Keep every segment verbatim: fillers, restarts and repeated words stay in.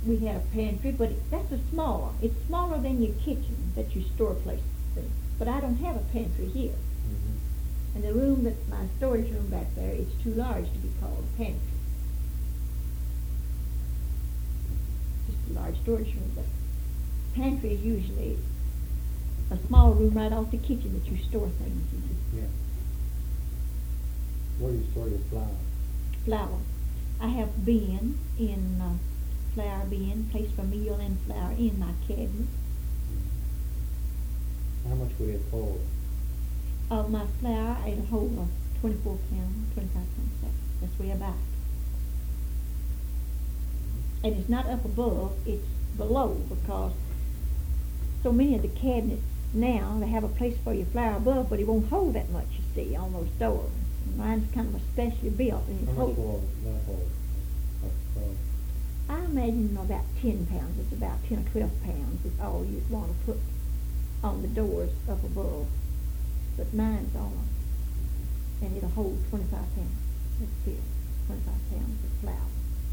we had a pantry, but it, that's a smaller. It's smaller than your kitchen that you store places in. But I don't have a pantry here. Mm-hmm. And the room that my storage room back there, it's too large to be called a pantry. Just a large storage room, but pantry is usually a small room right off the kitchen that you store things in. Yeah. Where do you store your flour? Flour. I have bin in uh, flour bin, place for meal and flour in my cabinet. How much would it hold? Of my flour, it'll hold a twenty-four pound, twenty-five pound sack. That's the way I buy it. And it's not up above, it's below, because so many of the cabinets now, they have a place for your flour above, but it won't hold that much, you see, on those doors. Mine's kind of especially built, and How it's much hold. will that hold? Uh, I imagine about ten pounds. It's about ten or twelve pounds is all you'd want to put on the doors up above. But mine's on them, and it'll hold twenty-five pounds. That's big, twenty-five pounds of flour.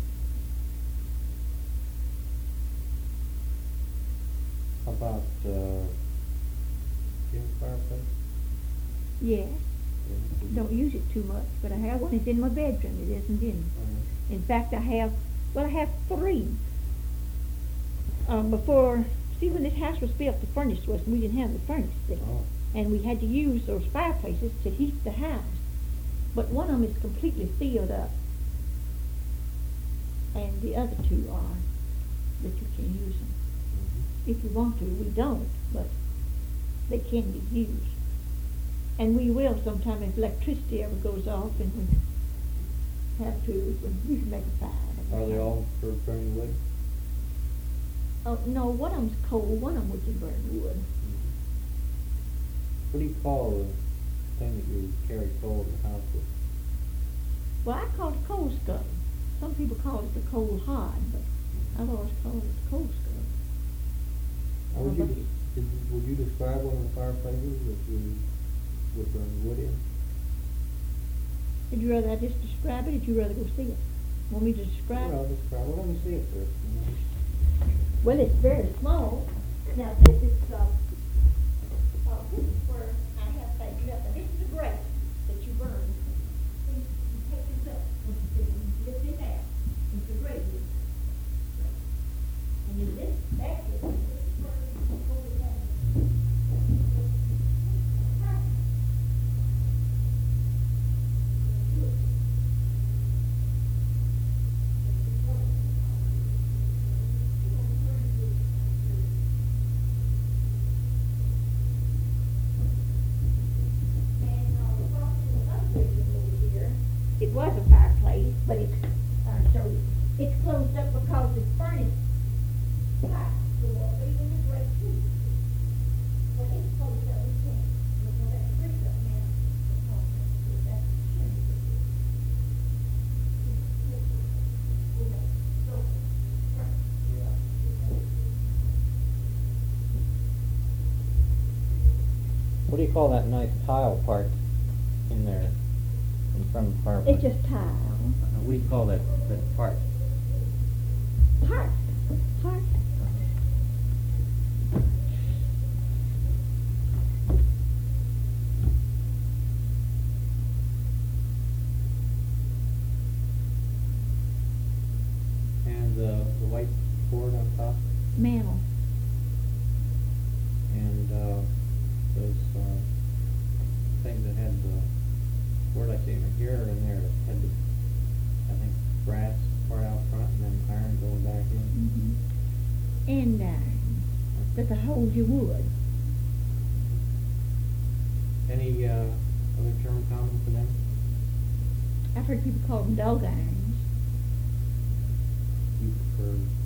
How about, uh, do you have a fireplace? Yes, Yeah. don't use it too much, but I have one. It's in my bedroom. It isn't in. Uh, In fact, I have, well, I have three. Um, before, see, when this house was built, the furnace wasn't, we didn't have the furnace there. oh. And we had to use those fireplaces to heat the house. But one of them is completely filled up, and the other two are that you can use them. Mm-hmm. If you want to, we don't, but they can be used. And we will sometime if electricity ever goes off and we have to, we can make a fire. Are they all for burning wood? Oh, no, one of them's coal, one of them we can burn wood. Mm-hmm. What do you call the thing that you carry coal to the house with? Well, I call it a coal scuttle. Some people call it the coal hod, but I've always called it a coal scuttle. Or would Uh, you, but- des- did, would you describe one of the fireplaces that you would burn wood in? Would you rather I just describe it, or would you rather go see it? Want me to describe Well, it? describe, well, let me see it first. you know. Well, it's very small. Now, this is, uh, uh, this is where I have things up. Now, this is a grate that you burn. See, you take this up, and you lift it out. It's a grate. And then this back here, this is where you hold it down. It was a fireplace, but it's, uh, so it's closed up because the furnace pipes go up, even the grate too. But it's closed up, we can't, we'll have to break up now. because that's the chimney. What do you call that nice tile part in there, in front of the fireplace? It's just tile. Uh, What do you call that, that part? Hearth. Hearth. And uh, the white board on top, Mantle. and uh, those uh, things that had the, where did I see them, here or in there, had the, I think, brass part out front and then iron going back in. Mm-hmm. And iron. That to hold your wood. Any uh, other term common for them? I've heard people call them dog irons. You prefer